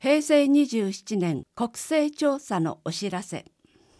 平成27年国勢調査のお知らせ。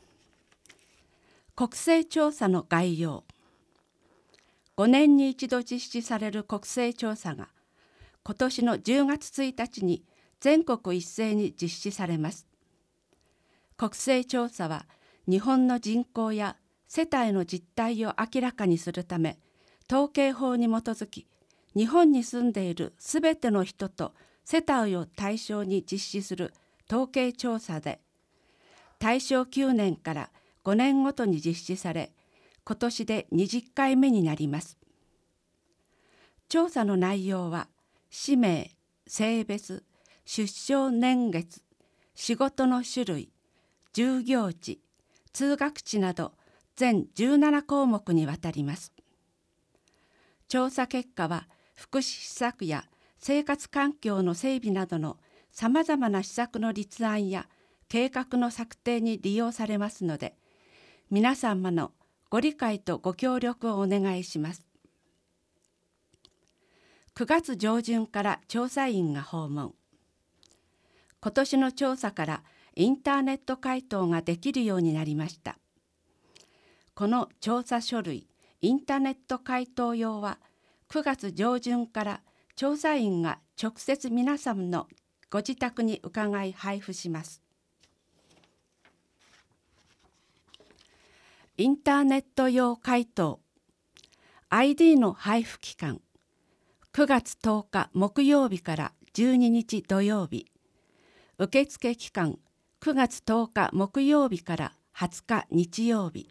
国勢調査の概要。5年に一度実施される国勢調査が今年の10月1日に全国一斉に実施されます。国勢調査は日本の人口や世帯の実態を明らかにするため、統計法に基づき日本に住んでいるすべての人と世帯を対象に実施する統計調査で、大正9年から5年ごとに実施され、今年で20回目になります。調査の内容は、氏名、性別、出生年月、仕事の種類、就業地、通学地など全17項目にわたります。調査結果は、福祉施策や生活環境の整備などのさまざまな施策の立案や計画の策定に利用されますので、皆様のご理解とご協力をお願いします。9月上旬から調査員が訪問。今年の調査からインターネット回答ができるようになりました。この調査書類、インターネット回答用は9月上旬から調査員が直接皆様のご自宅に伺い配布します。インターネット用回答 ID の配布期間9月10日木曜日から12日土曜日、受付期間9月10日木曜日から20日日曜日。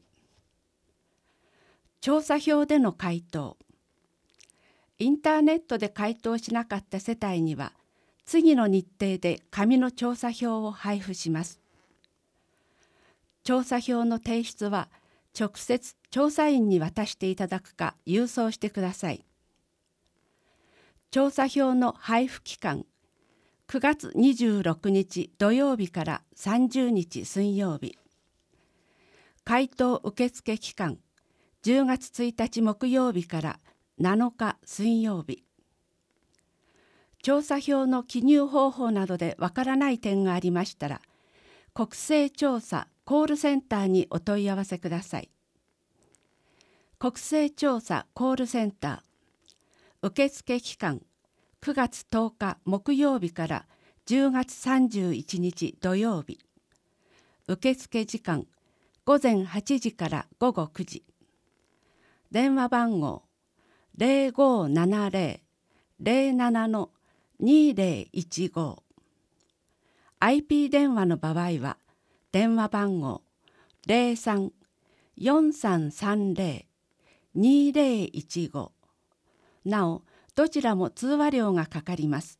調査票での回答。インターネットで回答しなかった世帯には、次の日程で紙の調査票を配布します。調査票の提出は、直接調査員に渡していただくか郵送してください。調査票の配布期間、9月26日土曜日から30日水曜日。回答受付期間、10月1日木曜日から7日水曜日。調査票の記入方法などでわからない点がありましたら、国勢調査コールセンターにお問い合わせください。国勢調査コールセンター、受付期間、9月10日木曜日から10月31日土曜日。受付時間、午前8時から午後9時。電話番号、0570-07-2015。IP 電話の場合は、電話番号03-4330-2015。なお、どちらも通話料がかかります。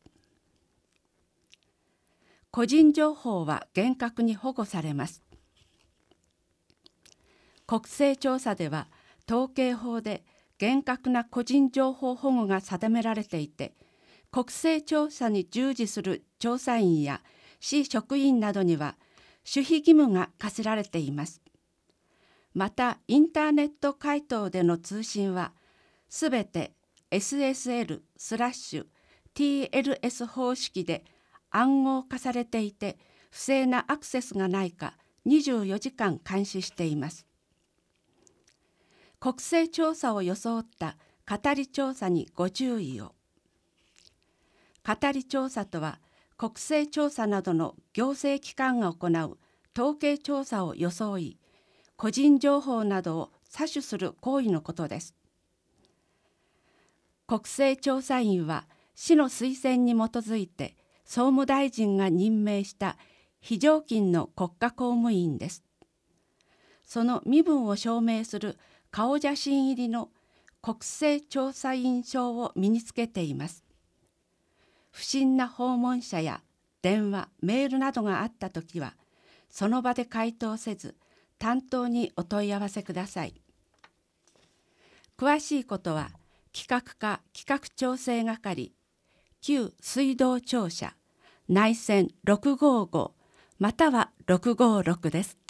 個人情報は厳格に保護されます。国勢調査では、統計法で厳格な個人情報保護が定められていて、国勢調査に従事する調査員や市職員などには守秘義務が課せられています。また、インターネット回答での通信は、すべて SSL/TLS 方式で暗号化されていて、不正なアクセスがないか24時間監視しています。国勢調査を装った語り調査にご注意を。語り調査とは、国勢調査などの行政機関が行う統計調査を装い、個人情報などを詐取する行為のことです。国勢調査員は、市の推薦に基づいて総務大臣が任命した非常勤の国家公務員です。その身分を証明する顔写真入りの国勢調査員証を身につけています。不審な訪問者や電話、メールなどがあったときは、その場で回答せず、担当にお問い合わせください。詳しいことは、企画課企画調整係、旧水道庁舎、内線655または656です。